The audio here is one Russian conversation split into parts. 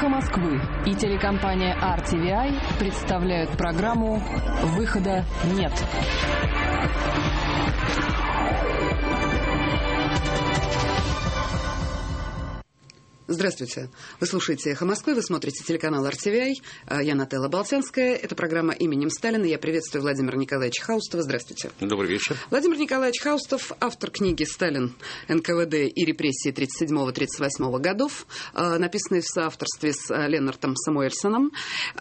«Эхо Москвы» и телекомпания RTVI представляют программу «Выхода нет». Здравствуйте. Вы слушаете «Эхо Москвы», вы смотрите телеканал RTVI. Я Нателла Болтянская. Это программа «Именем Сталина». Я приветствую Владимира Николаевича Хаустова. Здравствуйте. Добрый вечер. Владимир Николаевич Хаустов, автор книги «Сталин, НКВД и репрессии 1937-1938 годов», написанной в соавторстве с Ленартом Самуэльсоном.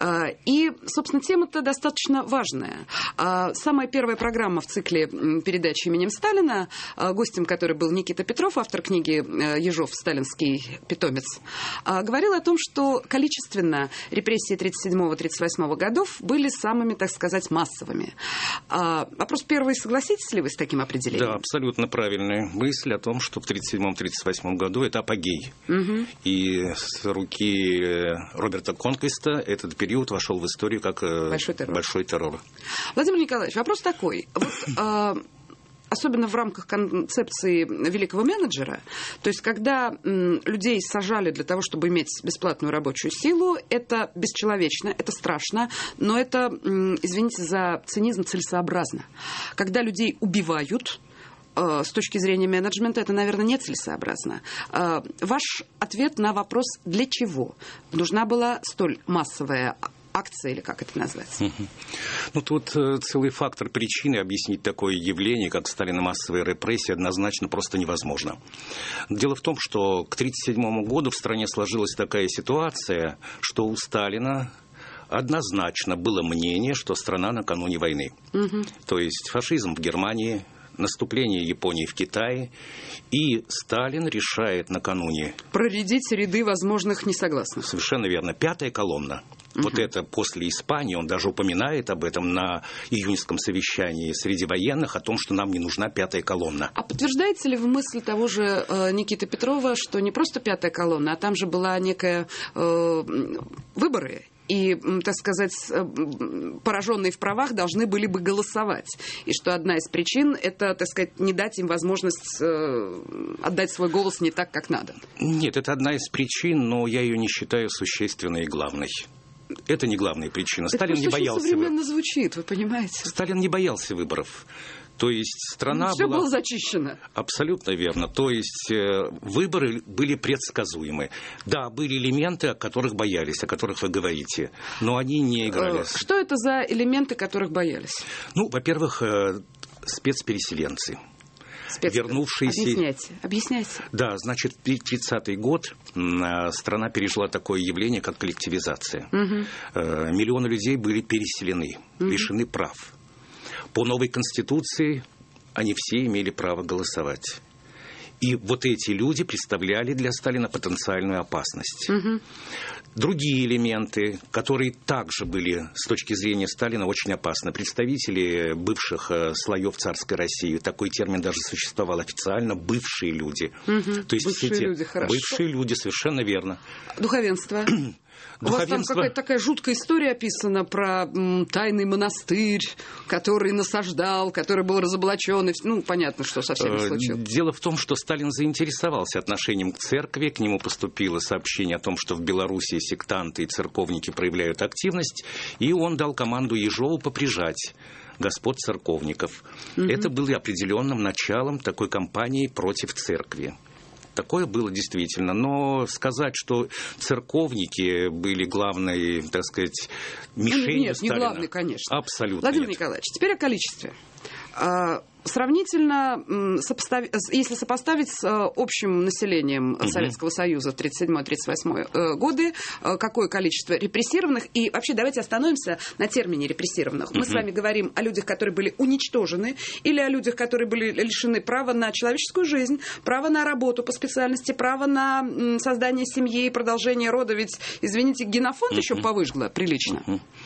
И, собственно, тема-то достаточно важная. Самая первая программа в цикле передачи «Именем Сталина», гостем которой был Никита Петров, автор книги «Ежов. Сталинский питомец», говорил о том, что количественно репрессии 1937-1938 годов были самыми, так сказать, массовыми. Вопрос первый. Согласитесь ли вы с таким определением? Да, абсолютно правильная мысль о том, что в 1937-1938 году это апогей. Угу. И с руки Роберта Конквиста этот период вошел в историю как большой террор. Владимир Николаевич, вопрос такой. Вот, особенно в рамках концепции великого менеджера, то есть когда людей сажали для того, чтобы иметь бесплатную рабочую силу, это бесчеловечно, это страшно, но это, извините за цинизм, целесообразно. Когда людей убивают, с точки зрения менеджмента, это, наверное, нецелесообразно. Ваш ответ на вопрос «для чего?» нужна была столь массовая акция, или как это назвать? Ну, тут целый фактор причины объяснить такое явление, как сталино-массовые репрессии, однозначно просто невозможно. Дело в том, что к 1937 году в стране сложилась такая ситуация, что у Сталина однозначно было мнение, что страна накануне войны. То есть фашизм в Германии, наступление Японии в Китае, и Сталин решает накануне проредить ряды возможных несогласных. Совершенно верно. Пятая колонна. Вот это после Испании, он даже упоминает об этом на июньском совещании среди военных, о том, что нам не нужна пятая колонна. А подтверждаете ли вы мысль того же Никиты Петрова, что не просто пятая колонна, а там же была некая выборы? И, так сказать, пораженные в правах должны были бы голосовать. И что одна из причин – это, так сказать, не дать им возможность отдать свой голос не так, как надо. Нет, это одна из причин, но я ее не считаю существенной и главной. Это не главная причина. Это Сталин не боялся. Это современно звучит, вы понимаете. Сталин не боялся выборов. То есть страна все была... было зачищено. Абсолютно верно. То есть выборы были предсказуемы. Да, были элементы, о которых боялись, о которых вы говорите, но они не играли. Что это за элементы, которых боялись? Ну, во-первых, спецпереселенцы. Вернувшиеся... Объясняйте. Да, значит, в 1930-й год страна пережила такое явление, как коллективизация. Миллионы людей были переселены, лишены прав. По новой Конституции они все имели право голосовать. И вот эти люди представляли для Сталина потенциальную опасность. Другие элементы, которые также были с точки зрения Сталина очень опасны. Представители бывших слоев царской России, такой термин даже существовал официально, бывшие люди. То есть бывшие все люди, хорошо. Бывшие люди, совершенно верно. Духовенство. У вас там какая-то такая жуткая история описана про тайный монастырь, который насаждал, который был разоблачен. Ну, понятно, что со всеми случилось. Дело в том, что Сталин заинтересовался отношением к церкви. К нему поступило сообщение о том, что в Белоруссии сектанты и церковники проявляют активность. И он дал команду Ежову поприжать господ церковников. Это было определенным началом такой кампании против церкви. Такое было действительно. Но сказать, что церковники были главной, так сказать, мишенью Сталина... Нет, не главной, конечно. Абсолютно Владимир нет. Николаевич, теперь о количестве. Сравнительно, если сопоставить с общим населением Советского Союза 1937-1938 годы, какое количество репрессированных, и вообще давайте остановимся на термине репрессированных. Мы с вами говорим о людях, которые были уничтожены, или о людях, которые были лишены права на человеческую жизнь, права на работу по специальности, права на создание семьи и продолжение рода, ведь, извините, генофонд еще повыжгло прилично.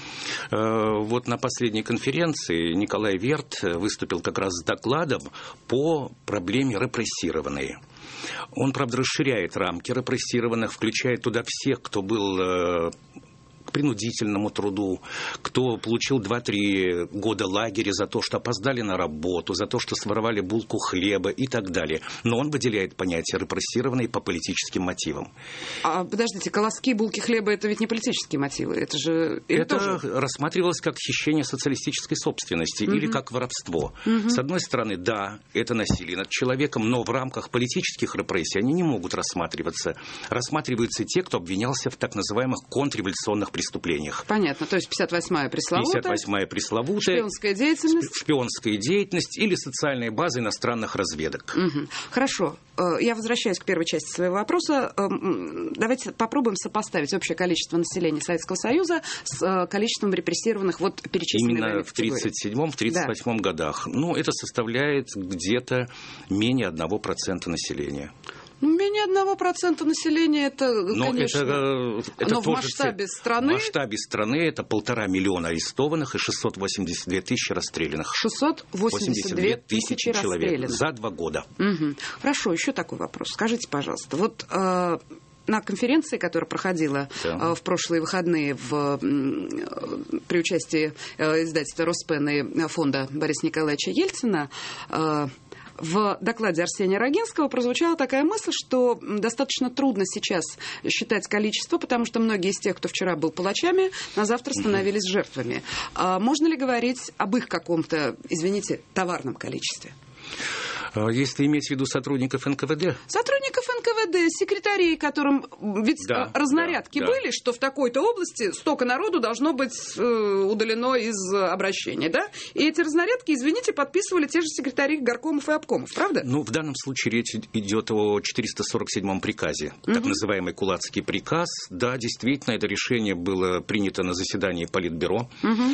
Вот на последней конференции Николай Верт выступил как раз с докладом по проблеме репрессированные. Он, правда, расширяет рамки репрессированных, включает туда всех, кто был к принудительному труду, кто получил 2-3 года лагеря за то, что опоздали на работу, за то, что своровали булку хлеба и так далее. Но он выделяет понятие репрессированные по политическим мотивам. А подождите, колоски, булки хлеба — это ведь не политические мотивы, это же... Это рассматривалось как хищение социалистической собственности или как воровство. С одной стороны, да, это насилие над человеком, но в рамках политических репрессий они не могут рассматриваться. Рассматриваются те, кто обвинялся в так называемых контрреволюционных преступлениях. Понятно, то есть 58-я пресловутая. 58-я пресловутая. Шпионская деятельность или социальная база иностранных разведок. Хорошо. Я возвращаюсь к первой части своего вопроса. Давайте попробуем сопоставить общее количество населения Советского Союза с количеством репрессированных вот перечисленных именно в 1937-1938 годах. Ну, это составляет где-то менее 1% населения. Менее 1% населения, это, конечно... Это но в масштабе страны... В масштабе страны это 1,5 миллиона арестованных и 682 тысячи расстрелянных. 682 тысячи человек за 2 года. Хорошо, еще такой вопрос. Скажите, пожалуйста, вот... На конференции, которая проходила в прошлые выходные при участии издательства «Роспен» и фонда Бориса Николаевича Ельцина, в докладе Арсения Рогинского прозвучала такая мысль, что достаточно трудно сейчас считать количество, потому что многие из тех, кто вчера был палачами, на завтра становились жертвами. Можно ли говорить об их каком-то, извините, товарном количестве? Если иметь в виду сотрудников НКВД? Сотрудников НКВД, секретарей, которым ведь разнарядки были, что в такой-то области столько народу должно быть удалено из обращения, да? И эти разнарядки, извините, подписывали те же секретари горкомов и обкомов, правда? Ну, в данном случае речь идет о 447-м приказе, так называемый Кулацкий приказ. Да, действительно, это решение было принято на заседании Политбюро.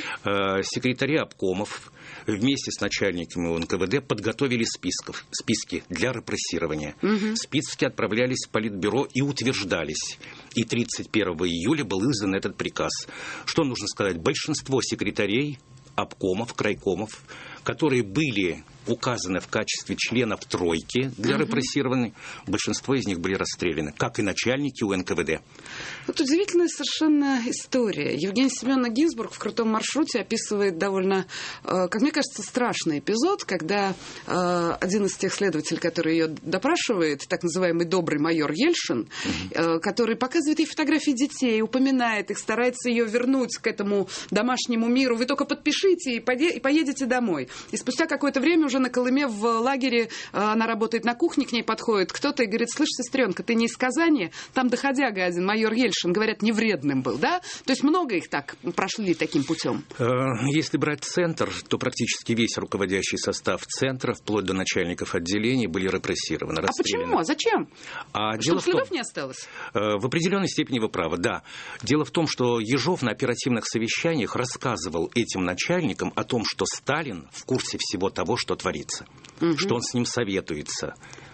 Секретари обкомов вместе с начальниками НКВД подготовили списки для репрессирования. Списки отправлялись в Политбюро и утверждались. И 31 июля был издан этот приказ. Что нужно сказать? Большинство секретарей, обкомов, крайкомов, которые были указаны в качестве членов тройки для репрессированных, большинство из них были расстреляны, как и начальники УНКВД. Вот удивительная совершенно история. Евгения Семеновна Гинзбург в «Крутом маршруте» описывает довольно, как мне кажется, страшный эпизод, когда один из тех следователей, который ее допрашивает, так называемый добрый майор Ельшин, который показывает ей фотографии детей, упоминает их, старается ее вернуть к этому домашнему миру. Вы только подпишите и поедете домой. И спустя какое-то время уже на Колыме в лагере, она работает на кухне, к ней подходит кто-то и говорит: слышь, сестренка, ты не из Казани? Там доходяга один, майор Ельшин, говорят, невредным был, да? То есть много их так прошли таким путем? Если брать центр, то практически весь руководящий состав центра, вплоть до начальников отделений, были репрессированы, расстреляны. А почему? Зачем? Чтобы следов не осталось? В определенной степени вы правы, да. Дело в том, что Ежов на оперативных совещаниях рассказывал этим начальникам о том, что Сталин в курсе всего того, что творится, что он с ним советуется.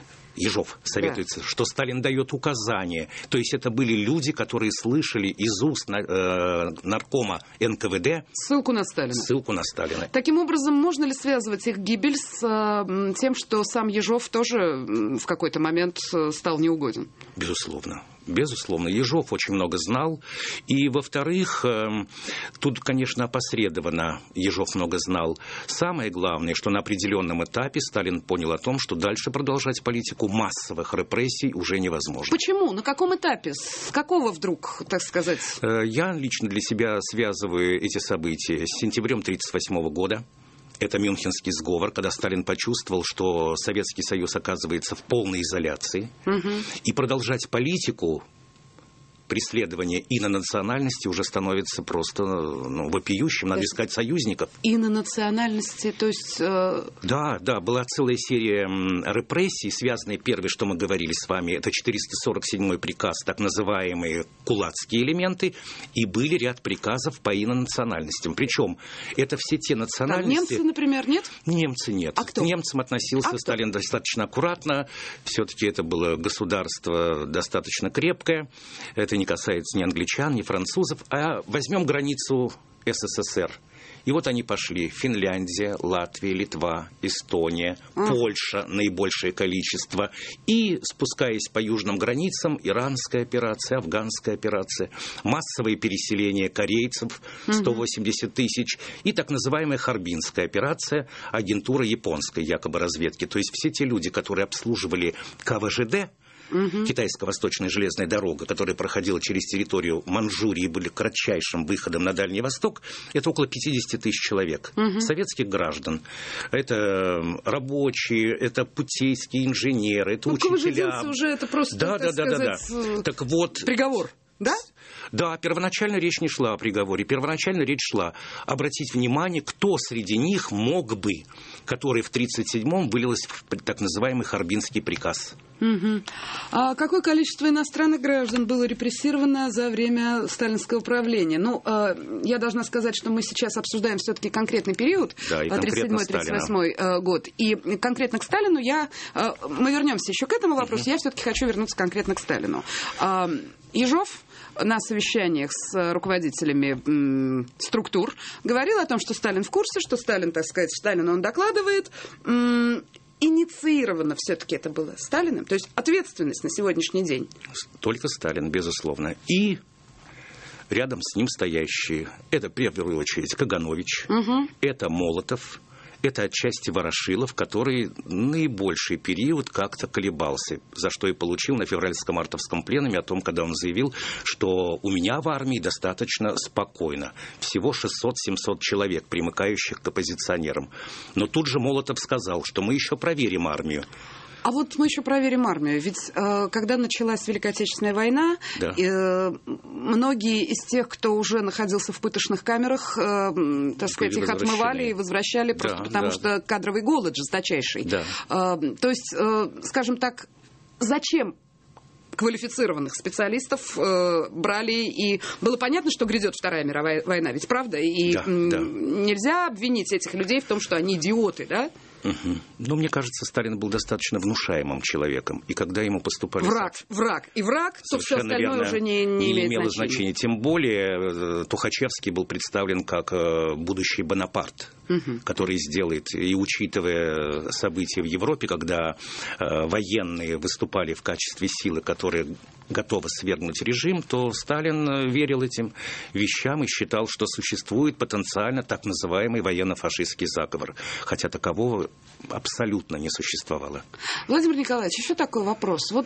Ежов советуется, что Сталин дает указания. То есть это были люди, которые слышали из уст наркома НКВД ссылку на Сталина. Таким образом, можно ли связывать их гибель с тем, что сам Ежов тоже в какой-то момент стал неугоден? Безусловно. Безусловно, Ежов очень много знал. И, во-вторых, тут, конечно, опосредованно Ежов много знал. Самое главное, что на определенном этапе Сталин понял о том, что дальше продолжать политику массовых репрессий уже невозможно. Почему? На каком этапе? С какого вдруг, так сказать? Я лично для себя связываю эти события с сентябрем 1938 года. Это Мюнхенский сговор, когда Сталин почувствовал, что Советский Союз оказывается в полной изоляции. И продолжать политику преследования инонациональности уже становится просто вопиющим. Надо искать союзников. Инонациональности, то есть... Да, была целая серия репрессий, связанные, первое, что мы говорили с вами, это 447-й приказ, так называемые кулацкие элементы, и были ряд приказов по инонациональностям. Причем это все те национальности... Немцы, например, нет? Немцы нет. А кто? К немцам относился Сталин достаточно аккуратно. Все-таки это было государство достаточно крепкое. Это не касается ни англичан, ни французов. А возьмем границу СССР. И вот они пошли. Финляндия, Латвия, Литва, Эстония, Польша, наибольшее количество. И, спускаясь по южным границам, иранская операция, афганская операция, массовые переселения корейцев, 180 тысяч, и так называемая Харбинская операция, агентура японской якобы разведки. То есть все те люди, которые обслуживали КВЖД, Китайско-Восточная железная дорога, которая проходила через территорию Манчжурии и были кратчайшим выходом на Дальний Восток, это около 50 тысяч человек, советских граждан. Это рабочие, это путейские инженеры, это учителя. Уже это просто, Так вот, приговор, да? Да, первоначально речь не шла о приговоре. Первоначально речь шла обратить внимание, кто среди них мог бы, который в 1937-м вылилось в так называемый Харбинский приказ. А какое количество иностранных граждан было репрессировано за время сталинского правления? Ну, я должна сказать, что мы сейчас обсуждаем все-таки конкретный период, 1937-1938 год. И конкретно к Сталину мы вернемся еще к этому вопросу, я все-таки хочу вернуться конкретно к Сталину. Ежов на совещаниях с руководителями структур говорил о том, что Сталин в курсе, что Сталин, так сказать, Сталину он докладывает. Инициировано все-таки это было Сталиным? То есть ответственность на сегодняшний день? Только Сталин, безусловно. И рядом с ним стоящие. Это, в первую очередь, Каганович, это Молотов, это отчасти Ворошилов, который наибольший период как-то колебался, за что и получил на февральско-мартовском пленуме о том, когда он заявил, что у меня в армии достаточно спокойно. Всего 600-700 человек, примыкающих к оппозиционерам. Но тут же Молотов сказал, что мы еще проверим армию. А вот мы еще проверим армию. Ведь когда началась Великая Отечественная война, многие из тех, кто уже находился в пыточных камерах, так сказать, их отмывали и возвращали просто потому, что кадровый голод жесточайший. То есть, скажем так, зачем квалифицированных специалистов брали, и было понятно, что грядет Вторая мировая война, ведь правда? И нельзя обвинить этих людей в том, что они идиоты, да? Ну, мне кажется, Сталин был достаточно внушаемым человеком. И когда ему поступали... Враг, то все остальное уже не имело значения. Тем более, Тухачевский был представлен как будущий Бонапарт, который сделает, и учитывая события в Европе, когда военные выступали в качестве силы, которая готова свергнуть режим, то Сталин верил этим вещам и считал, что существует потенциально так называемый военно-фашистский заговор. Хотя такового абсолютно не существовало. Владимир Николаевич, еще такой вопрос. Вот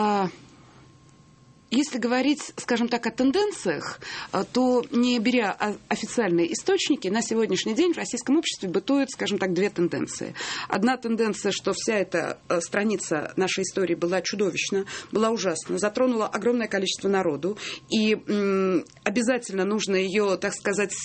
если говорить, скажем так, о тенденциях, то, не беря официальные источники, на сегодняшний день в российском обществе бытуют, скажем так, две тенденции. Одна тенденция, что вся эта страница нашей истории была чудовищна, была ужасна, затронула огромное количество народу, и обязательно нужно ее, так сказать,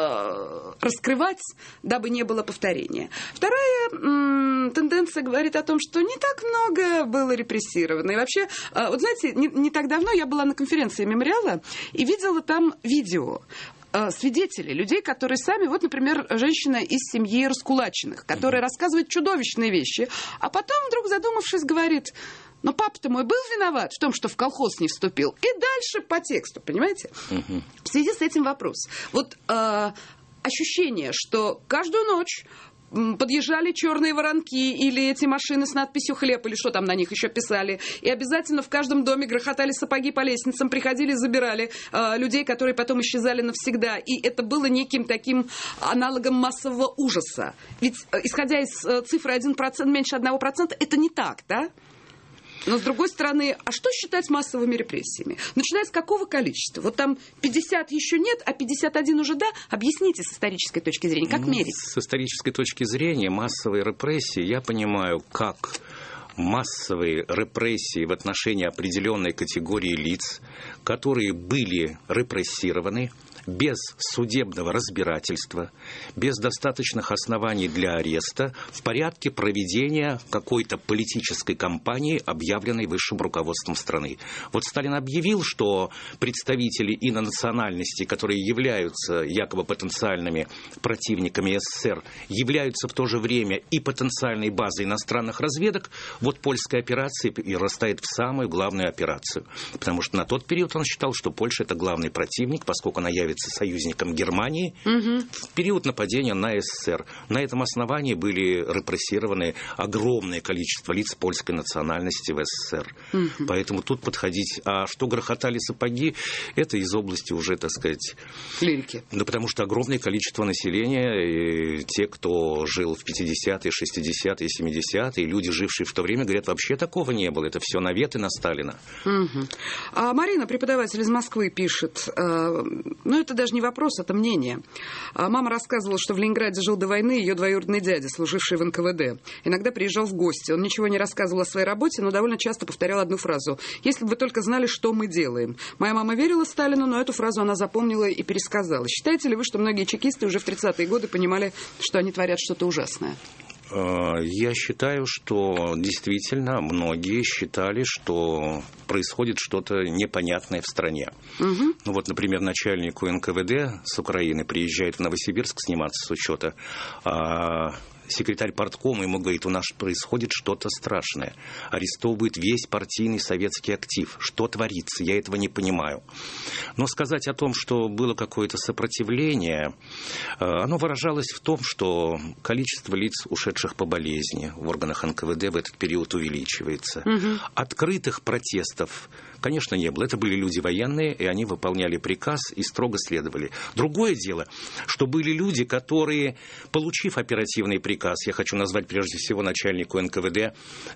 раскрывать, дабы не было повторения. Вторая тенденция говорит о том, что не так много было репрессировано. И вообще, вот знаете, не так давно я была на конференции мемориала и видела там видео свидетелей, людей, которые сами, вот, например, женщина из семьи раскулаченных, которая рассказывает чудовищные вещи, а потом, вдруг задумавшись, говорит: но папа-то мой был виноват в том, что в колхоз не вступил. И дальше по тексту, понимаете? В связи с этим вопрос. Вот ощущение, что каждую ночь подъезжали черные воронки или эти машины с надписью «Хлеб», или что там на них еще писали, и обязательно в каждом доме грохотали сапоги по лестницам, приходили, забирали людей, которые потом исчезали навсегда. И это было неким таким аналогом массового ужаса. Ведь, исходя из цифры 1%, меньше 1%, это не так, да? Но, с другой стороны, а что считать массовыми репрессиями? Начиная с какого количества? Вот там 50 еще нет, а 51 уже да? Объясните с исторической точки зрения, как мерить? С исторической точки зрения массовые репрессии я понимаю как массовые репрессии в отношении определенной категории лиц, которые были репрессированы без судебного разбирательства, без достаточных оснований для ареста, в порядке проведения какой-то политической кампании, объявленной высшим руководством страны. Вот Сталин объявил, что представители инонациональностей, которые являются якобы потенциальными противниками СССР, являются в то же время и потенциальной базой иностранных разведок. Вот польская операция перерастает в самую главную операцию. Потому что на тот период он считал, что Польша – это главный противник, поскольку она явится становится союзником Германии в период нападения на СССР. На этом основании были репрессированы огромное количество лиц польской национальности в СССР. Поэтому тут подходить... А что грохотали сапоги, это из области уже, так сказать... лирики. Да потому что огромное количество населения, и те, кто жил в 50-е, 60-е, 70-е, люди, жившие в то время, говорят, вообще такого не было. Это все наветы на Сталина. А Марина, преподаватель из Москвы, пишет, это даже не вопрос, это мнение. Мама рассказывала, что в Ленинграде жил до войны ее двоюродный дядя, служивший в НКВД. Иногда приезжал в гости. Он ничего не рассказывал о своей работе, но довольно часто повторял одну фразу: «Если бы вы только знали, что мы делаем». Моя мама верила Сталину, но эту фразу она запомнила и пересказала. Считаете ли вы, что многие чекисты уже в 30-е годы понимали, что они творят что-то ужасное? Я считаю, что действительно многие считали, что происходит что-то непонятное в стране. Например, начальник НКВД с Украины приезжает в Новосибирск сниматься с учета, секретарь парткома ему говорит: у нас происходит что-то страшное. Арестовывает весь партийный советский актив. Что творится? Я этого не понимаю. Но сказать о том, что было какое-то сопротивление, оно выражалось в том, что количество лиц, ушедших по болезни в органах НКВД в этот период увеличивается. Открытых протестов, конечно, не было. Это были люди военные, и они выполняли приказ и строго следовали. Другое дело, что были люди, которые, получив оперативный приказ, я хочу назвать прежде всего начальнику НКВД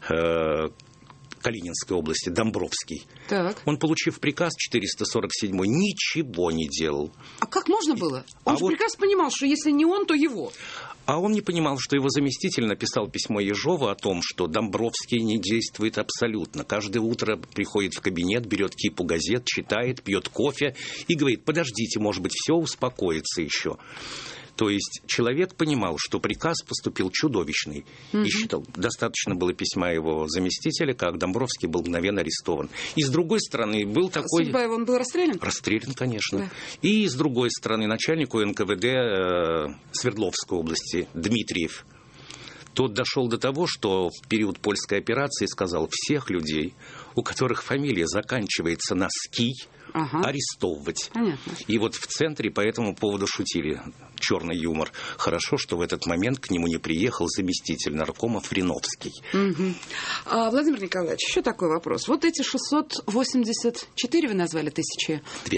Калининской области, Домбровский. Так. Он, получив приказ 447-й, ничего не делал. А как можно было? Он же прекрасно понимал, что если не он, то его. А он не понимал, что его заместитель написал письмо Ежову о том, что Домбровский не действует абсолютно. Каждое утро приходит в кабинет, берет кипу газет, читает, пьет кофе и говорит: подождите, может быть, все успокоится еще. То есть человек понимал, что приказ поступил чудовищный. И считал, достаточно было письма его заместителя, как Домбровский был мгновенно арестован. И с другой стороны был такой... Судьба его, он был расстрелян? Расстрелян, конечно. Да. И с другой стороны начальнику НКВД Свердловской области Дмитриев. Тот дошел до того, что в период польской операции сказал: всех людей, у которых фамилия заканчивается на «ский», арестовывать. Понятно. И вот в центре по этому поводу шутили. Черный юмор. Хорошо, что в этот момент к нему не приехал заместитель наркома Фриновский. Владимир Николаевич, еще такой вопрос. Вот эти 684, вы назвали, тысячи?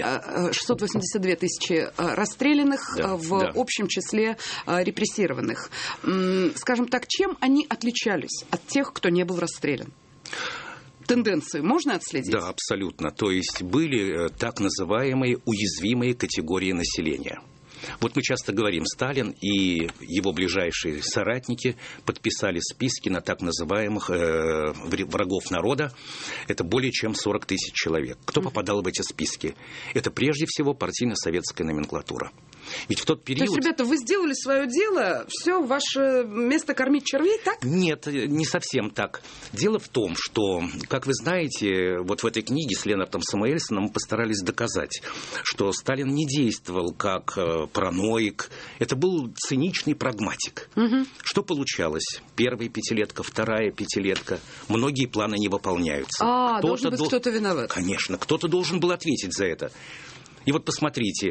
682 тысячи расстрелянных в общем числе репрессированных. Скажем так, чем они отличались от тех, кто не был расстрелян? Тенденцию можно отследить? Да, абсолютно. То есть были так называемые уязвимые категории населения. Вот мы часто говорим, Сталин и его ближайшие соратники подписали списки на так называемых врагов народа. Это более чем 40 тысяч человек. Кто попадал в эти списки? Это прежде всего партийно-советская номенклатура. Ведь в тот период... То есть, ребята, вы сделали свое дело, все, ваше место кормить червей, так? Нет, не совсем так. Дело в том, что, как вы знаете, вот в этой книге с Ленартом Самуэльсоном мы постарались доказать, что Сталин не действовал как параноик. Это был циничный прагматик. Что получалось? Первая пятилетка, вторая пятилетка. Многие планы не выполняются. Должен быть кто-то виноват. Конечно, кто-то должен был ответить за это. И вот посмотрите,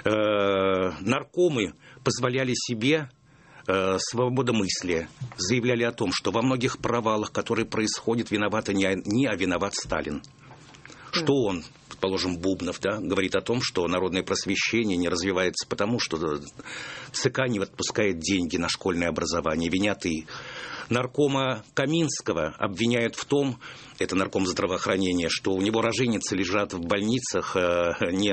наркомы позволяли себе свободомыслие, заявляли о том, что во многих провалах, которые происходят, виноваты не они, а виноват Сталин. Что он, предположим, Бубнов, говорит о том, что народное просвещение не развивается потому, что ЦК не отпускает деньги на школьное образование, винят и наркома Каминского обвиняют в том, это нарком здравоохранения, что у него роженицы лежат в больницах не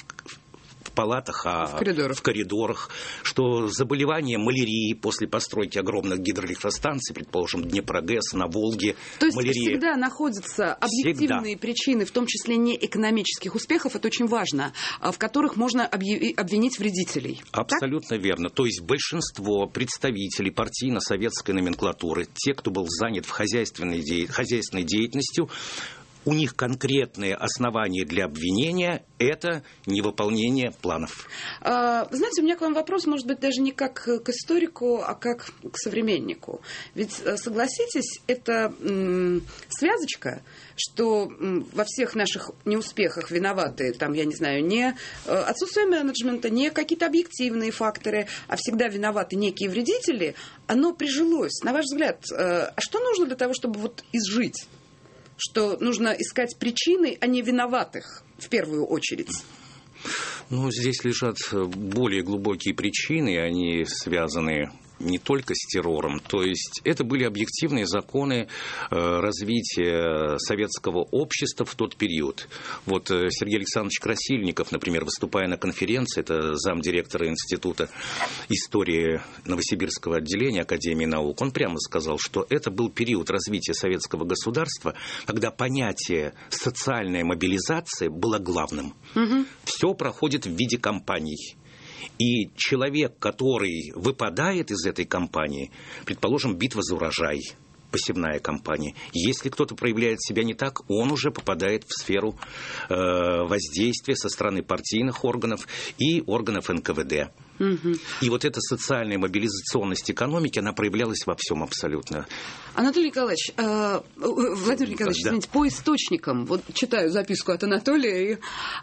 в палатах, а в коридорах, что заболевание малярией после постройки огромных гидроэлектростанций, предположим, Днепрогэс, на Волге. То есть всегда находятся объективные причины, в том числе не экономических успехов, это очень важно, в которых можно обвинить вредителей. Абсолютно верно. То есть большинство представителей партийно-советской номенклатуры, те, кто был занят в хозяйственной деятельностью, у них конкретные основания для обвинения – это невыполнение планов. Знаете, у меня к вам вопрос, может быть, даже не как к историку, а как к современнику. Ведь, согласитесь, это связочка, что во всех наших неуспехах виноваты, там, я не знаю, не отсутствие менеджмента, не какие-то объективные факторы, а всегда виноваты некие вредители, оно прижилось. На ваш взгляд, а что нужно для того, чтобы вот изжить? Что нужно искать причины, а не виноватых в первую очередь? Ну, здесь лежат более глубокие причины, они связаны не только с террором. То есть это были объективные законы развития советского общества в тот период. Вот Сергей Александрович Красильников, например, выступая на конференции, это замдиректора Института истории Новосибирского отделения Академии наук, он прямо сказал, что это был период развития советского государства, когда понятие социальная мобилизация было главным. Все проходит в виде кампаний. И человек, который выпадает из этой кампании, предположим, битва за урожай, посевная кампания, если кто-то проявляет себя не так, он уже попадает в сферу воздействия со стороны партийных органов и органов НКВД. И вот эта социальная мобилизационность экономики, она проявлялась во всем абсолютно. Анатолий Николаевич, Владимир Николаевич, извините, по источникам, вот читаю записку от Анатолия,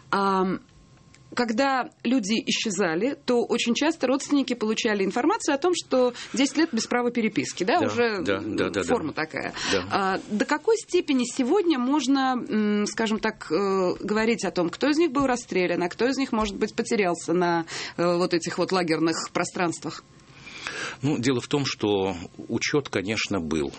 когда люди исчезали, то очень часто родственники получали информацию о том, что 10 лет без права переписки, да, уже форма такая. Да. До какой степени сегодня можно, скажем так, говорить о том, кто из них был расстрелян, а кто из них, может быть, потерялся на вот этих вот лагерных пространствах? Ну, дело в том, что учет, конечно, был.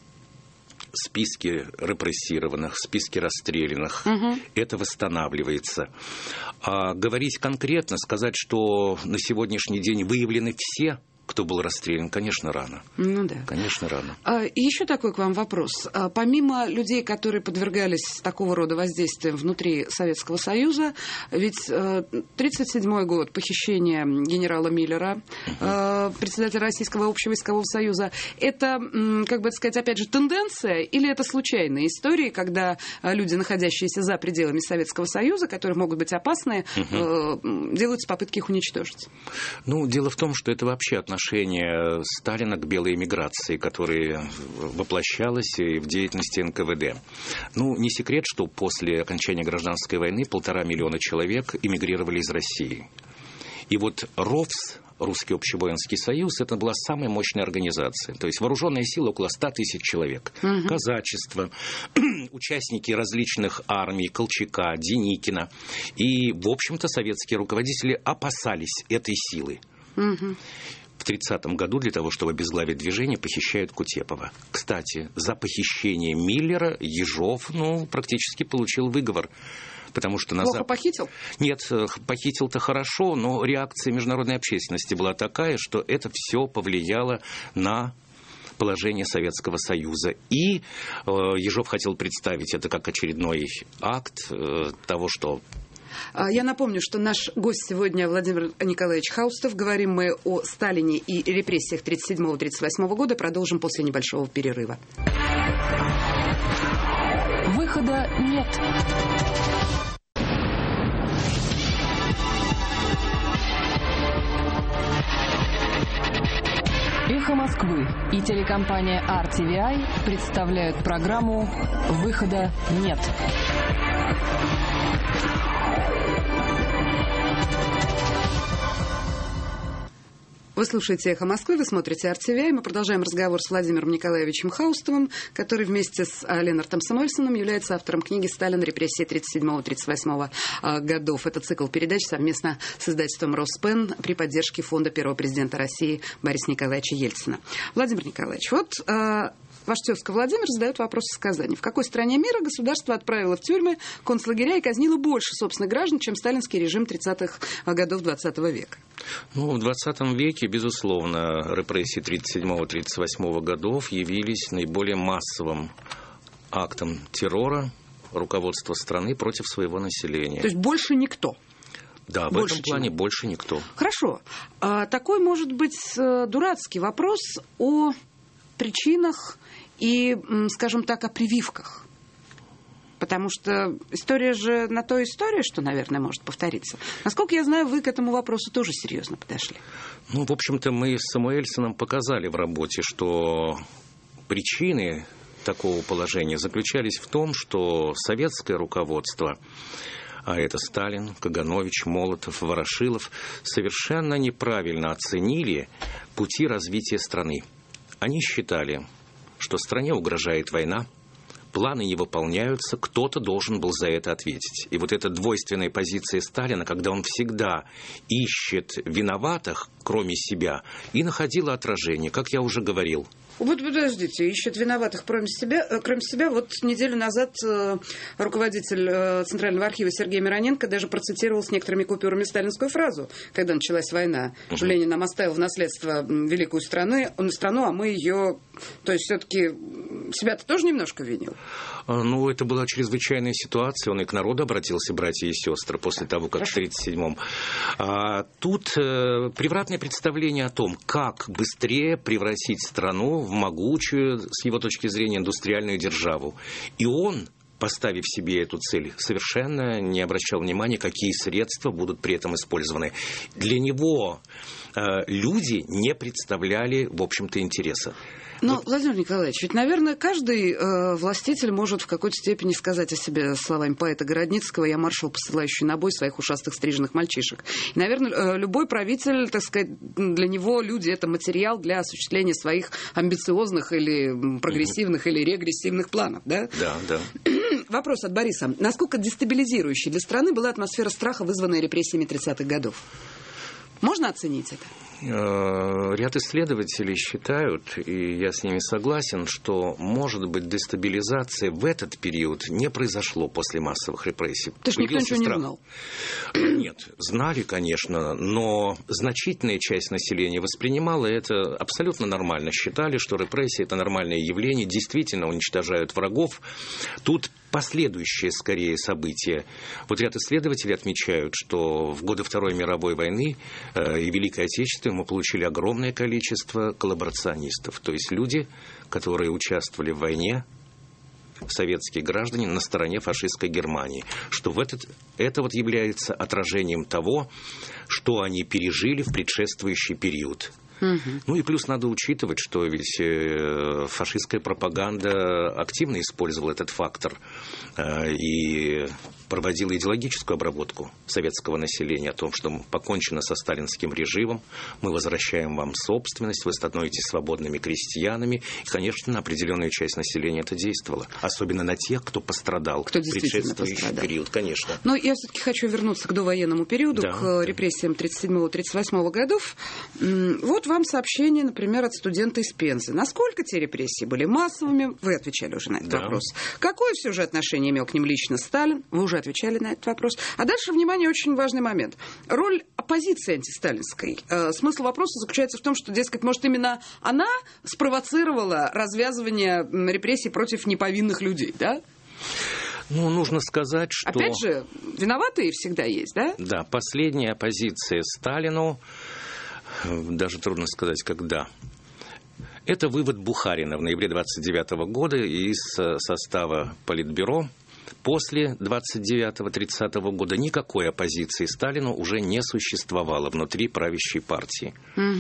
Списки репрессированных, списки расстрелянных. Это восстанавливается. А говорить конкретно, сказать, что на сегодняшний день выявлены все, кто был расстрелян, конечно, рано. Ну да. Конечно, рано. Еще такой к вам вопрос. Помимо людей, которые подвергались такого рода воздействиям внутри Советского Союза, ведь 1937 год, похищение генерала Миллера, председателя Российского общевойскового союза, это, как бы сказать, опять же, тенденция или это случайные истории, когда люди, находящиеся за пределами Советского Союза, которые могут быть опасны, делаются попытки их уничтожить? Ну, дело в том, что это вообще отношение Сталина к белой эмиграции, которая воплощалась в деятельности НКВД. Ну, не секрет, что после окончания гражданской войны 1,5 миллиона человек эмигрировали из России. И вот РОВС, Русский общевоинский союз, это была самая мощная организация. То есть вооруженная сила около 100 тысяч человек. Казачество, участники различных армий, Колчака, Деникина. И, в общем-то, советские руководители опасались этой силы. В 30-м году для того, чтобы обезглавить движение, похищают Кутепова. Кстати, за похищение Миллера Ежов, практически получил выговор. Потому что Плохо похитил? Нет, похитил-то хорошо, но реакция международной общественности была такая, что это все повлияло на положение Советского Союза. И Ежов хотел представить это как очередной акт того, что... Я напомню, что наш гость сегодня Владимир Николаевич Хаустов. Говорим мы о Сталине и репрессиях 1937-1938 года. Продолжим после небольшого перерыва. Выхода нет. «Эхо Москвы» и телекомпания RTVI представляют программу «Выхода нет». Вы слушаете «Эхо Москвы», вы смотрите RTVI. Мы продолжаем разговор с Владимиром Николаевичем Хаустовым, который вместе с Ленартом Самуэльсоном является автором книги «Сталин. Репрессии 1937-1938 годов». Это цикл передач совместно с издательством «Роспен» при поддержке фонда первого президента России Бориса Николаевича Ельцина. Владимир Николаевич, вот... Ваш тезка Владимир задает вопрос из Казани. В какой стране мира государство отправило в тюрьмы, концлагеря и казнило больше собственных граждан, чем сталинский режим 30-х годов 20 века? Ну, в 20 веке, безусловно, репрессии 37-38 годов явились наиболее массовым актом террора руководства страны против своего населения. То есть больше никто? Да, в этом плане больше никто. Хорошо. Такой, может быть, дурацкий вопрос о причинах и, скажем так, о прививках. Потому что история же на то история, что, наверное, может повториться. Насколько я знаю, вы к этому вопросу тоже серьезно подошли. Ну, в общем-то, мы с Самуэльсоном показали в работе, что причины такого положения заключались в том, что советское руководство, а это Сталин, Каганович, Молотов, Ворошилов, совершенно неправильно оценили пути развития страны. Они считали, что стране угрожает война, планы не выполняются, кто-то должен был за это ответить. И вот эта двойственная позиция Сталина, когда он всегда ищет виноватых, кроме себя, и находила отражение, как я уже говорил. Вот подождите, ищет виноватых кроме себя. Вот неделю назад руководитель Центрального архива Сергей Мироненко даже процитировал с некоторыми купюрами сталинскую фразу, когда началась война, что Ленин нам оставил в наследство великую страну, а мы ее... То есть все-таки себя-то тоже немножко винил? Ну, это была чрезвычайная ситуация. Он и к народу обратился, братья и сестры, после того, как в 1937-м. Тут превратное представление о том, как быстрее превратить страну в могучую, с его точки зрения, индустриальную державу. И он, поставив себе эту цель, совершенно не обращал внимания, какие средства будут при этом использованы. Для него люди не представляли, в общем-то, интереса. Но, Владимир Николаевич, ведь, наверное, каждый властитель может в какой-то степени сказать о себе словами поэта Городницкого: «Я маршал, посылающий на бой своих ушастых стриженных мальчишек». И, наверное, любой правитель, так сказать, для него люди — это материал для осуществления своих амбициозных или прогрессивных или регрессивных планов, да? Да, да. Вопрос от Бориса. Насколько дестабилизирующей для страны была атмосфера страха, вызванная репрессиями 30-х годов? Можно оценить это? Ряд исследователей считают, и я с ними согласен, что, может быть, дестабилизация в этот период не произошло после массовых репрессий. То есть никто ничего не знал? Нет, знали, конечно, но значительная часть населения воспринимала это абсолютно нормально. Считали, что репрессии — это нормальное явление, действительно уничтожают врагов. Тут последующие, скорее, события. Вот ряд исследователей отмечают, что в годы Второй мировой войны и Великой Отечественной мы получили огромное количество коллаборационистов. То есть люди, которые участвовали в войне, советские граждане, на стороне фашистской Германии. Что это вот является отражением того, что они пережили в предшествующий период. Ну и плюс надо учитывать, что ведь фашистская пропаганда активно использовала этот фактор и проводила идеологическую обработку советского населения о том, что покончено со сталинским режимом, мы возвращаем вам собственность, вы становитесь свободными крестьянами. И, конечно, на определенную часть населения это действовало. Особенно на тех, кто пострадал в предшествующий период, конечно. Но я все-таки хочу вернуться к довоенному периоду, да, к репрессиям 1937-1938 годов. Вот вам сообщение, например, от студента из Пензы. Насколько те репрессии были массовыми? Вы отвечали уже на этот вопрос. Какое все же отношение имел к ним лично Сталин? Вы уже отвечали на этот вопрос. А дальше, внимание, очень важный момент. Роль оппозиции антисталинской. Смысл вопроса заключается в том, что, дескать, может, именно она спровоцировала развязывание репрессий против неповинных людей, да? Ну, нужно сказать, что... Опять же, виноватые всегда есть, да? Да, последняя оппозиция Сталину, даже трудно сказать, когда. Это вывод Бухарина в ноябре 1929 года из состава Политбюро. После 29-30 года никакой оппозиции Сталину уже не существовало внутри правящей партии.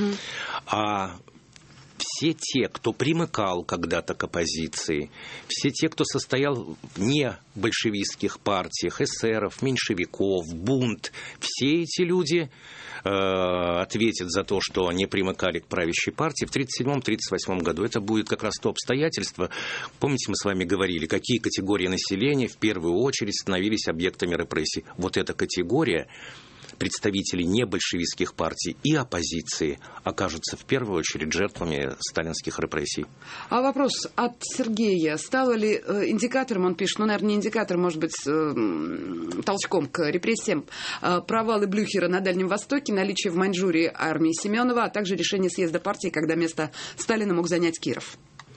А все те, кто примыкал когда-то к оппозиции, все те, кто состоял в небольшевистских партиях, эсеров, меньшевиков, бунт, все эти люди ответят за то, что они примыкали к правящей партии в 1937-1938 году. Это будет как раз то обстоятельство. Помните, мы с вами говорили, какие категории населения в первую очередь становились объектами репрессий. Вот эта категория представителей небольшевистских партий и оппозиции окажутся в первую очередь жертвами сталинских репрессий. А вопрос от Сергея. Стало ли индикатором, он пишет, наверное, не индикатором, может быть, толчком к репрессиям, провалы Блюхера на Дальнем Востоке, наличие в Маньчжурии армии Семенова, а также решение съезда партии, когда место Сталина мог занять Киров?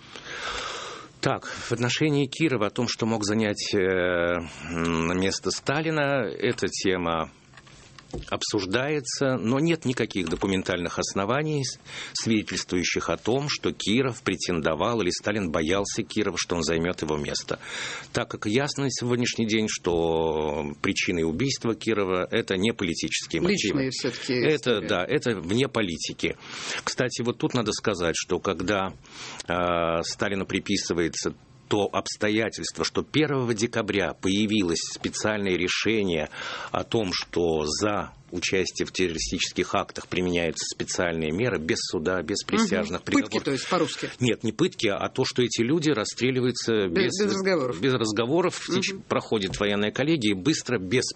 Так, в отношении Кирова о том, что мог занять место Сталина, эта тема обсуждается, но нет никаких документальных оснований, свидетельствующих о том, что Киров претендовал или Сталин боялся Кирова, что он займет его место. Так как ясно на сегодняшний день, что причиной убийства Кирова это не политические мотивы. Личные все-таки это, да, это вне политики. Кстати, вот тут надо сказать, что когда Сталину приписывается то обстоятельство, что 1 декабря появилось специальное решение о том, что за участие в террористических актах применяются специальные меры без суда, без присяжных приговоров. Пытки, то есть по-русски? Нет, не пытки, а то, что эти люди расстреливаются без разговоров. Без разговоров, проходит военная коллегия быстро, без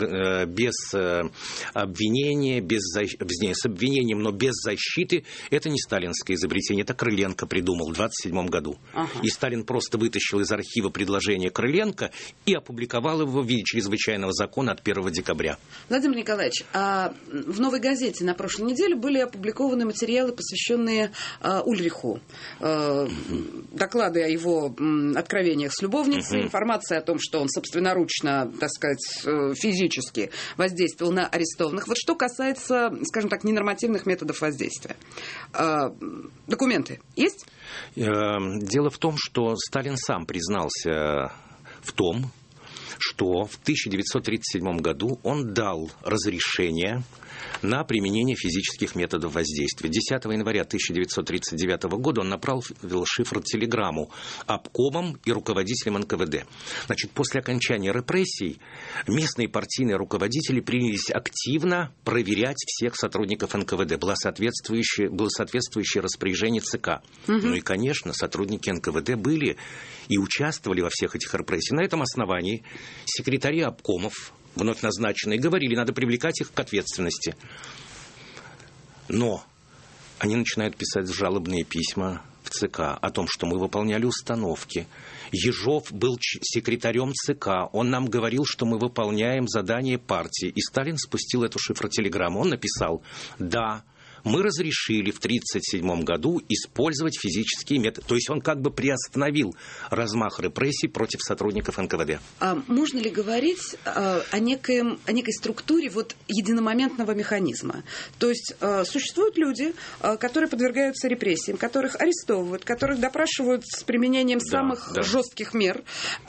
обвинения, с обвинением, но без защиты. Это не сталинское изобретение, это Крыленко придумал в 1927 году. И Сталин просто вытащил из архива предложение Крыленко и опубликовал его в виде чрезвычайного закона от 1 декабря. Владимир Николаевич, в «Новой газете» на прошлой неделе были опубликованы материалы, посвященные Ульриху. Доклады о его откровениях с любовницей, информация о том, что он собственноручно, так сказать, физически воздействовал на арестованных. Вот что касается, скажем так, ненормативных методов воздействия. Документы есть? Дело в том, что Сталин сам признался в том, что в 1937 году он дал разрешение на применение физических методов воздействия. 10 января 1939 года он направил шифр-телеграмму обкомам и руководителям НКВД. Значит, после окончания репрессий местные партийные руководители принялись активно проверять всех сотрудников НКВД. Было соответствующее распоряжение ЦК. Ну и, конечно, сотрудники НКВД были и участвовали во всех этих репрессиях. На этом основании секретари обкомов, вновь назначенные, говорили, надо привлекать их к ответственности. Но они начинают писать жалобные письма в ЦК о том, что мы выполняли установки. Ежов был секретарем ЦК. Он нам говорил, что мы выполняем задание партии. И Сталин спустил эту шифротелеграмму. Он написал: да, мы разрешили в 1937 году использовать физические методы. То есть он как бы приостановил размах репрессий против сотрудников НКВД. А можно ли говорить о некой структуре вот единомоментного механизма? То есть существуют люди, которые подвергаются репрессиям, которых арестовывают, которых допрашивают с применением самых жестких мер.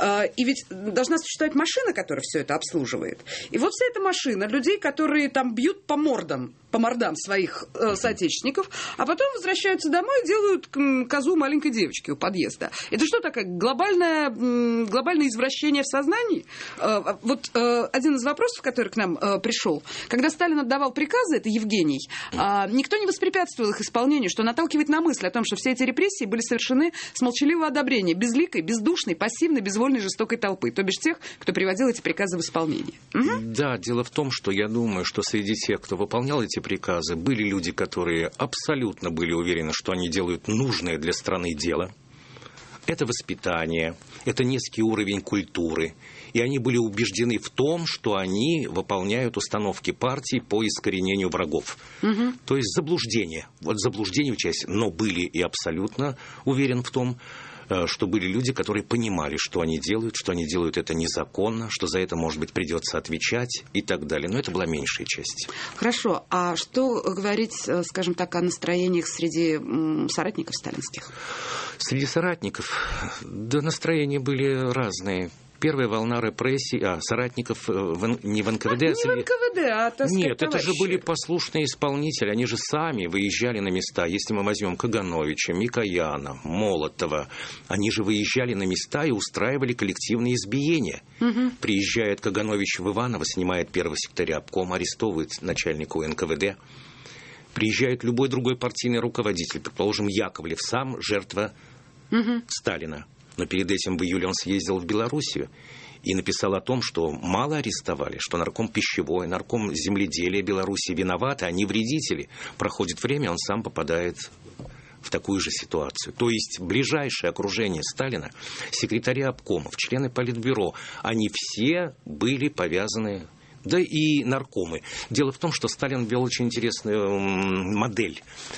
И ведь должна существовать машина, которая все это обслуживает. И вот вся эта машина людей, которые там бьют по мордам своих соотечественников, а потом возвращаются домой и делают козу маленькой девочки у подъезда. Это что такое? Глобальное извращение в сознании? Вот один из вопросов, который к нам пришел. Когда Сталин отдавал приказы, это Евгений, никто не воспрепятствовал их исполнению, что наталкивает на мысль о том, что все эти репрессии были совершены с молчаливого одобрения безликой, бездушной, пассивной, безвольной, жестокой толпы, то бишь тех, кто приводил эти приказы в исполнение. Да, дело в том, что я думаю, что среди тех, кто выполнял эти приказы, были люди, которые абсолютно были уверены, что они делают нужное для страны дело. Это воспитание, это низкий уровень культуры. И они были убеждены в том, что они выполняют установки партии по искоренению врагов. То есть заблуждение. Вот заблуждение участия. Но были и абсолютно уверен в том, что были люди, которые понимали, что они делают это незаконно, что за это, может быть, придется отвечать и так далее. Но это была меньшая часть. Хорошо. А что говорить, скажем так, о настроениях среди соратников сталинских? Среди соратников, да, настроения были разные. Первая волна репрессий, соратников не в НКВД. Не в НКВД, а, так сказать, нет, товарищи. Это же были послушные исполнители, они же сами выезжали на места. Если мы возьмем Кагановича, Микояна, Молотова, они же выезжали на места и устраивали коллективные избиения. Приезжает Каганович в Иваново, снимает первого секретаря обкома, арестовывает начальника НКВД. Приезжает любой другой партийный руководитель, предположим, Яковлев, сам жертва Сталина. Но перед этим в июле он съездил в Белоруссию и написал о том, что мало арестовали, что нарком пищевой, нарком земледелия Беларуси виноваты, они вредители. Проходит время, он сам попадает в такую же ситуацию. То есть ближайшее окружение Сталина, секретари обкомов, члены Политбюро, они все были повязаны, да и наркомы. Дело в том, что Сталин ввел очень интересную модель.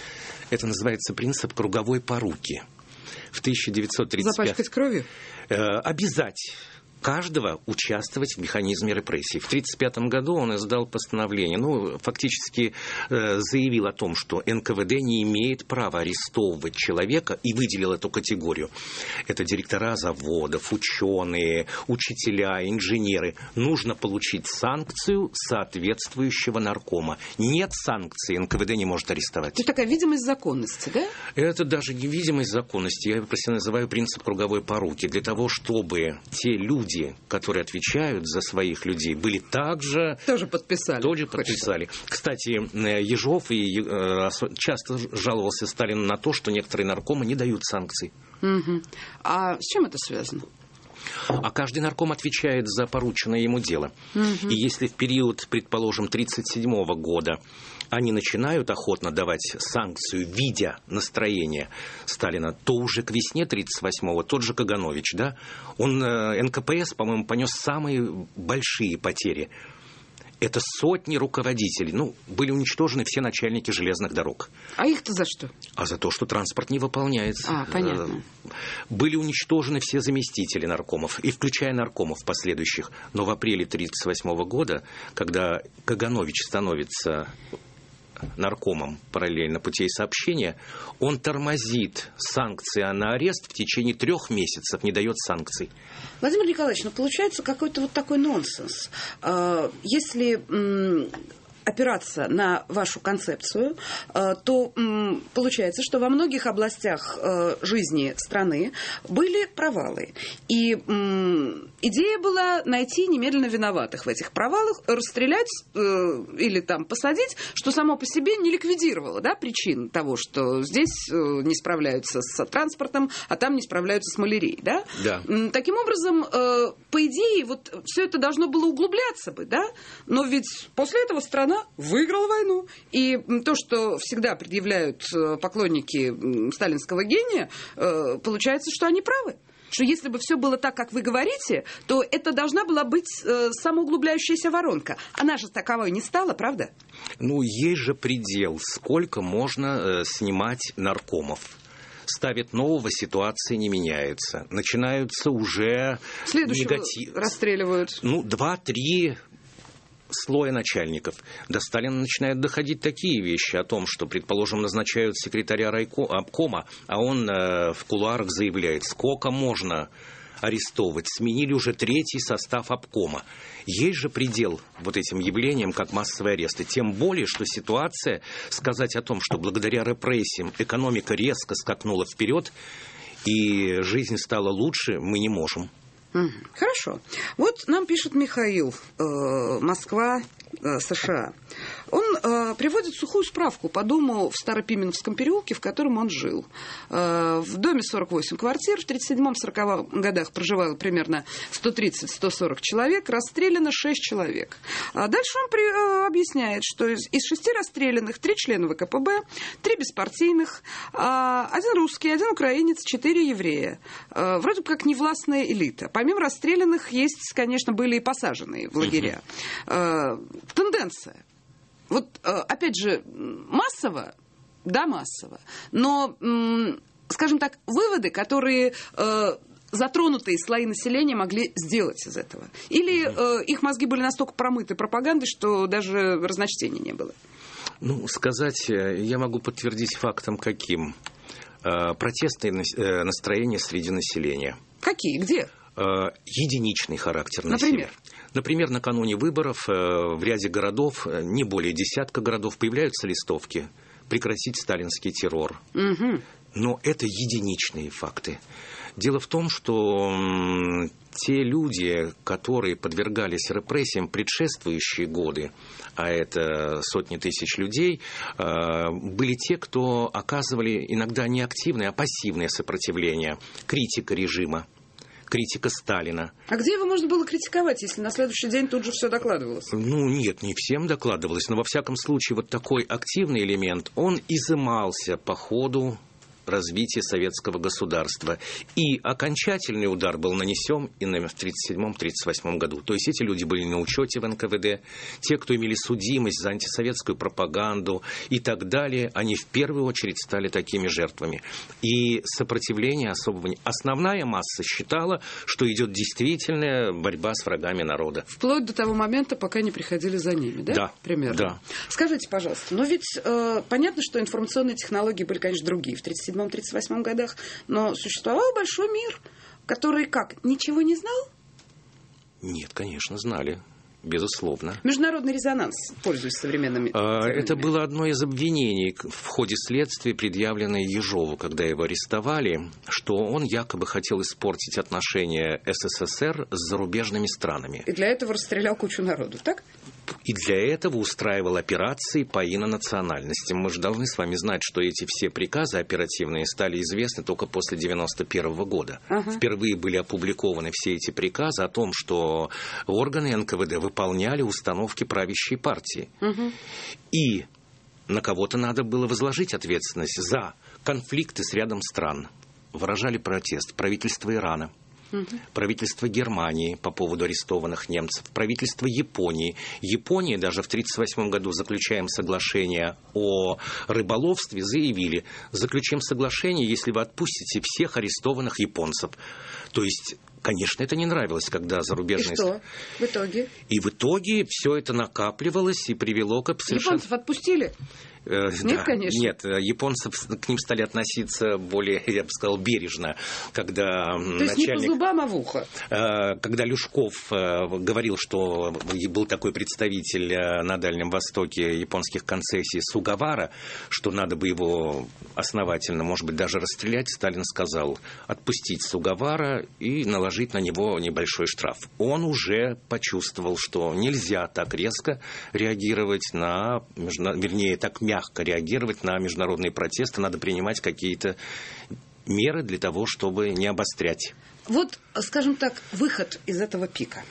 Это называется принцип круговой поруки. В 1935... Запачкать кровью? Обязать каждого участвовать в механизме репрессий. В 1935 году он издал постановление, фактически заявил о том, что НКВД не имеет права арестовывать человека, и выделил эту категорию. Это директора заводов, ученые, учителя, инженеры. Нужно получить санкцию соответствующего наркома. Нет санкции, НКВД не может арестовать. Это такая видимость законности, да? Это даже не видимость законности. Я просто называю принцип круговой поруки. Для того, чтобы те люди, которые отвечают за своих людей, были тоже подписали. Кстати, Ежов часто жаловался Сталину на то, что некоторые наркомы не дают санкций. Угу. А с чем это связано? А каждый нарком отвечает за порученное ему дело. Угу. И если в период, предположим, 1937 года они начинают охотно давать санкцию, видя настроение Сталина, то уже к весне 1938-го тот же Каганович, да, он НКПС, по-моему, понес самые большие потери. Это сотни руководителей. Были уничтожены все начальники железных дорог. А их-то за что? А за то, что транспорт не выполняется. Понятно. Были уничтожены все заместители наркомов, и включая наркомов последующих. Но в апреле 1938 года, когда Каганович становится наркомом параллельно путей сообщения, он тормозит санкции на арест в течение 3 месяцев, не дает санкций. Владимир Николаевич, получается какой-то вот такой нонсенс. Если опираться на вашу концепцию, то получается, что во многих областях жизни страны были провалы. И идея была найти немедленно виноватых в этих провалах, расстрелять или посадить, что само по себе не ликвидировало, да, причин того, что здесь не справляются с транспортом, а там не справляются с малярией. Да? Да. Таким образом, по идее, вот все это должно было углубляться бы, да? Но ведь после этого страна выиграл войну. И то, что всегда предъявляют поклонники сталинского гения, получается, что они правы. Что если бы все было так, как вы говорите, то это должна была быть самоуглубляющаяся воронка. Она же таковой не стала, правда? Есть же предел, сколько можно снимать наркомов. Ставят нового, ситуация не меняется. Начинаются уже следующего расстреливают. 2-3 слоя начальников. До Сталина начинают доходить такие вещи о том, что, предположим, назначают секретаря обкома, а он в кулуарах заявляет, сколько можно арестовывать. Сменили уже 3-й состав обкома. Есть же предел вот этим явлениям, как массовые аресты. Тем более, что ситуация, сказать о том, что благодаря репрессиям экономика резко скакнула вперед и жизнь стала лучше, мы не можем. Хорошо. Вот нам пишет Михаил, Москва, США. Он приводит сухую справку по дому в Старопименовском переулке, в котором он жил. В доме 48 квартир, в 1937-1940 годах проживало примерно 130-140 человек, расстреляно 6 человек. Дальше он объясняет, что из 6 расстрелянных 3 члена ВКПБ, 3 беспартийных, 1 русский, 1 украинец, 4 еврея. Вроде как невластная элита. Помимо расстрелянных есть, конечно, были и посаженные в лагеря. Тенденция. Вот, опять же, массово, да, массово, но, скажем так, выводы, которые затронутые слои населения могли сделать из этого. Или их мозги были настолько промыты пропагандой, что даже разночтений не было. Сказать я могу подтвердить фактом каким. Протестные настроения среди населения. Какие? Где? Единичный характер населения. Например, накануне выборов в ряде городов, не более 10 городов, появляются листовки «Прекратить сталинский террор». Угу. Но это единичные факты. Дело в том, что те люди, которые подвергались репрессиям предшествующие годы, а это сотни тысяч людей, были те, кто оказывали иногда не активное, а пассивное сопротивление, критика режима, критика Сталина. А где его можно было критиковать, если на следующий день тут же все докладывалось? Нет, не всем докладывалось, но во всяком случае вот такой активный элемент, он изымался по ходу развития советского государства. И окончательный удар был нанесен именно в 1937-1938 году. То есть эти люди были на учете в НКВД. Те, кто имели судимость за антисоветскую пропаганду и так далее, они в первую очередь стали такими жертвами. И сопротивление особого... Основная масса считала, что идет действительная борьба с врагами народа. Вплоть до того момента, пока не приходили за ними, да? Да. Примерно. Да. Скажите, пожалуйста, но ведь понятно, что информационные технологии были, конечно, другие в 1937-1938 годах, но существовал большой мир, который как, ничего не знал? Нет, конечно, знали. Безусловно. Международный резонанс, пользуясь современными терминами. Это было одно из обвинений в ходе следствия, предъявленное Ежову, когда его арестовали, что он якобы хотел испортить отношения СССР с зарубежными странами. И для этого расстрелял кучу народу, так? И для этого устраивал операции по инонациональностям. Мы же должны с вами знать, что эти все приказы оперативные стали известны только после 1991 года. Впервые были опубликованы все эти приказы о том, что органы НКВД выполняли установки правящей партии. И на кого-то надо было возложить ответственность за конфликты с рядом стран. Выражали протест правительство Ирана, правительство Германии по поводу арестованных немцев, правительство Японии. Япония даже в 1938 году, заключаем соглашение о рыболовстве, заявили: заключим соглашение, если вы отпустите всех арестованных японцев. То есть, конечно, это не нравилось, когда зарубежные... И что в итоге? И в итоге все это накапливалось и привело к совершенно... Японцев отпустили? Нет, да, конечно. Нет, японцы к ним стали относиться более, я бы сказал, бережно, когда То есть не по зубам, а в ухо? Когда Люшков говорил, что был такой представитель на Дальнем Востоке японских концессий Сугавара, что надо бы его основательно, может быть, даже расстрелять, Сталин сказал: отпустить Сугавара и наложить на него небольшой штраф. Он уже почувствовал, что нельзя так резко реагировать на, вернее, так мягко реагировать на международные протесты, надо принимать какие-то меры для того, чтобы не обострять. Вот, скажем так, выход из этого пика.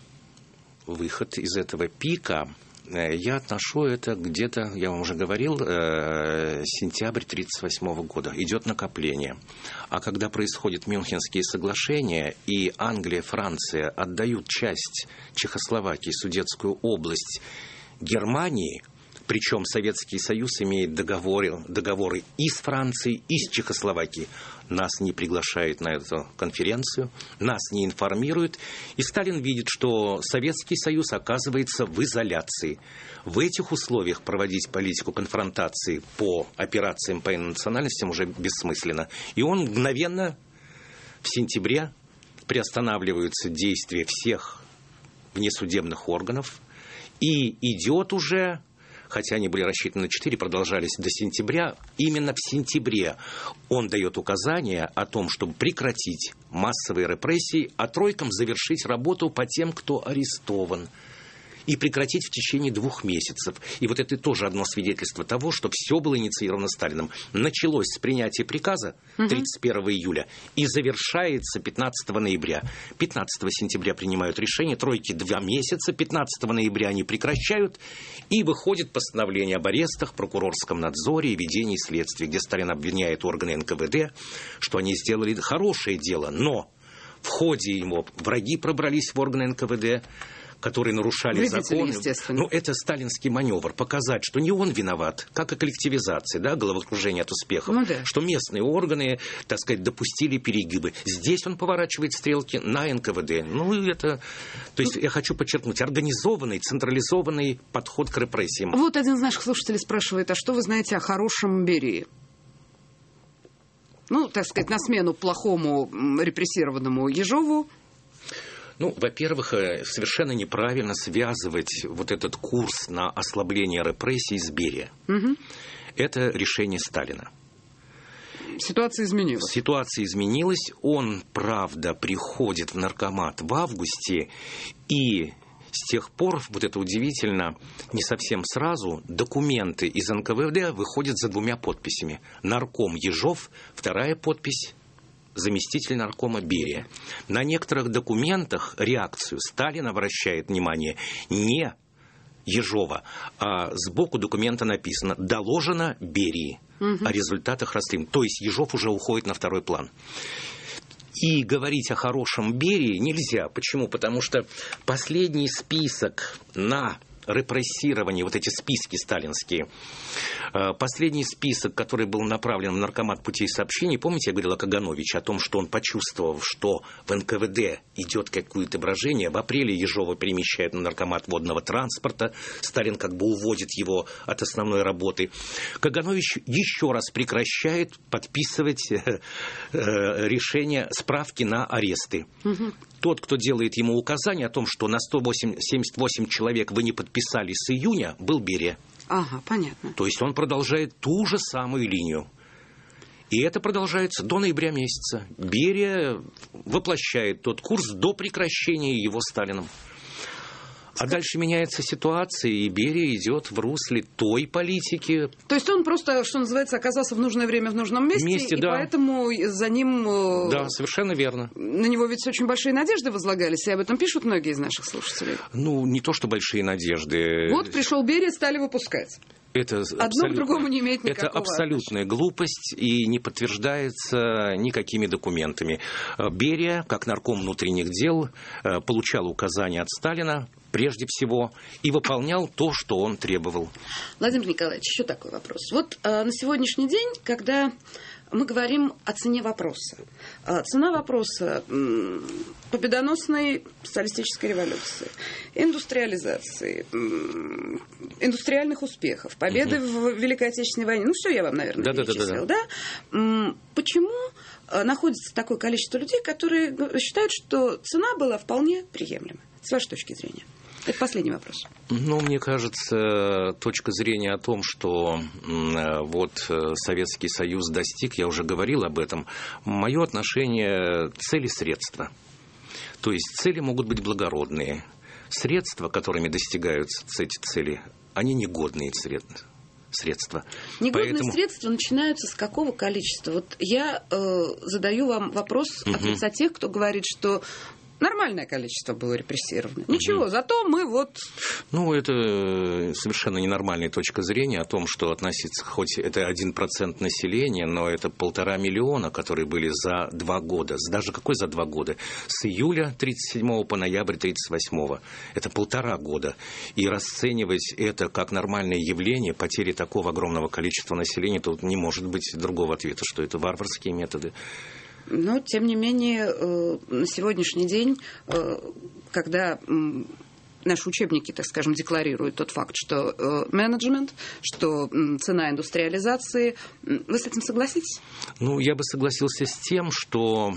Выход из этого пика, я отношу это где-то, я вам уже говорил, сентябрь 1938 года. Идет накопление. А когда происходят Мюнхенские соглашения, и Англия, Франция отдают часть Чехословакии, Судетскую область Германии, причем Советский Союз имеет договоры и с Францией, и с Чехословакией. Нас не приглашают на эту конференцию, нас не информируют. И Сталин видит, что Советский Союз оказывается в изоляции. В этих условиях проводить политику конфронтации по операциям по национальностям уже бессмысленно. И он мгновенно в сентябре приостанавливаются действия всех внесудебных органов. И идет уже... хотя они были рассчитаны на 4, продолжались до сентября, именно в сентябре он дает указания о том, чтобы прекратить массовые репрессии, а тройкам завершить работу по тем, кто арестован, и прекратить в течение 2 месяцев. И вот это тоже одно свидетельство того, что все было инициировано Сталиным. Началось с принятия приказа 31 июля и завершается 15 ноября. 15 сентября принимают решение, тройки 2 месяца, 15 ноября они прекращают, и выходит постановление об арестах, прокурорском надзоре и ведении следствия, где Сталин обвиняет органы НКВД, что они сделали хорошее дело, но в ходе его враги пробрались в органы НКВД, которые нарушали закон. Ну, это сталинский маневр. Показать, что не он виноват, как и коллективизация, да, головокружение от успехов. Ну, да. Что местные органы, так сказать, допустили перегибы. Здесь он поворачивает стрелки на НКВД. Ну, это... То есть, я хочу подчеркнуть, организованный, централизованный подход к репрессиям. Вот один из наших слушателей спрашивает: а что вы знаете о хорошем Берии? Ну, так сказать, на смену плохому репрессированному Ежову. Ну, во-первых, совершенно неправильно связывать вот этот курс на ослабление репрессий с Берия. Это решение Сталина. Ситуация изменилась. Ситуация изменилась. Он, правда, приходит в наркомат в августе, и с тех пор, вот это удивительно, не совсем сразу, документы из НКВД выходят за 2 подписями. Нарком Ежов, 2-я подпись — заместитель наркома Берия. На некоторых документах реакцию Сталин обращает внимание не Ежова, а сбоку документа написано «доложено Берии». о результатах расследования. То есть Ежов уже уходит на второй план. И говорить о хорошем Берии нельзя. Почему? Потому что последний список на репрессирование, вот эти списки сталинские, последний список, который был направлен в Наркомат путей сообщений, помните, я говорил о Кагановиче, о том, что он почувствовал, что в НКВД идет какое-то брожение, в апреле Ежова перемещает на Наркомат водного транспорта, Сталин как бы уводит его от основной работы. Каганович еще раз прекращает подписывать решения, справки на аресты. Тот, кто делает ему указание о том, что на 178 человек вы не подписали с июня, был Берия. Ага, понятно. То есть он продолжает ту же самую линию. И это продолжается до ноября месяца. Берия воплощает тот курс до прекращения его Сталином. А дальше меняется ситуация, и Берия идет в русле той политики. То есть он просто, что называется, оказался в нужное время в нужном месте, и да. Поэтому за ним... Да, совершенно верно. На него ведь очень большие надежды возлагались, и об этом пишут многие из наших слушателей. Ну, не то, что большие надежды. Вот пришел Берия, стали выпускать. Это одно к другому не имеет никакого Это абсолютная глупость и не подтверждается никакими документами. Берия, как нарком внутренних дел, получал указания от Сталина, прежде всего, и выполнял то, что он требовал. Владимир Николаевич, еще такой вопрос. Вот на сегодняшний день, когда мы говорим о цене вопроса. Цена вопроса победоносной социалистической революции, индустриализации, индустриальных успехов, победы в Великой Отечественной войне. Ну, все я вам, наверное, перечислил. Да? Почему находится такое количество людей, которые считают, что цена была вполне приемлема? С вашей точки зрения. Это последний вопрос. Ну, мне кажется, точка зрения о том, что вот Советский Союз достиг, я уже говорил об этом, мое отношение цели-средства. То есть цели могут быть благородные. Средства, которыми достигаются эти цели, они негодные средства. Негодные средства начинаются с какого количества? Вот я задаю вам вопрос от лица тех, кто говорит, что нормальное количество было репрессировано. Ничего, зато мы вот... Ну, это совершенно ненормальная точка зрения о том, что относится, хоть это 1% населения, но это 1,5 миллиона, которые были за 2 года. Даже какой за 2 года? С июля 1937 по ноябрь 1938. Это 1,5 года. И расценивать это как нормальное явление, потери такого огромного количества населения, тут не может быть другого ответа, что это варварские методы. Но, тем не менее, на сегодняшний день, когда наши учебники, так скажем, декларируют тот факт, что менеджмент, что цена индустриализации, вы с этим согласитесь? Ну, я бы согласился с тем, что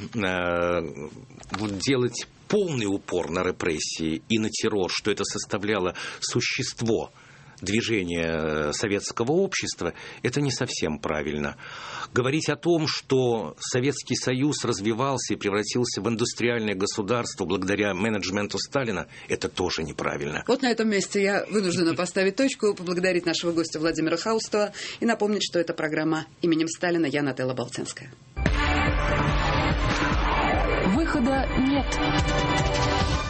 вот делать полный упор на репрессии и на террор, что это составляло существо движения советского общества, это не совсем правильно. Говорить о том, что Советский Союз развивался и превратился в индустриальное государство благодаря менеджменту Сталина, это тоже неправильно. Вот на этом месте я вынуждена поставить точку, поблагодарить нашего гостя Владимира Хаустова и напомнить, что это программа «Именем Сталина». Я Нателла Болтинская. Выхода нет.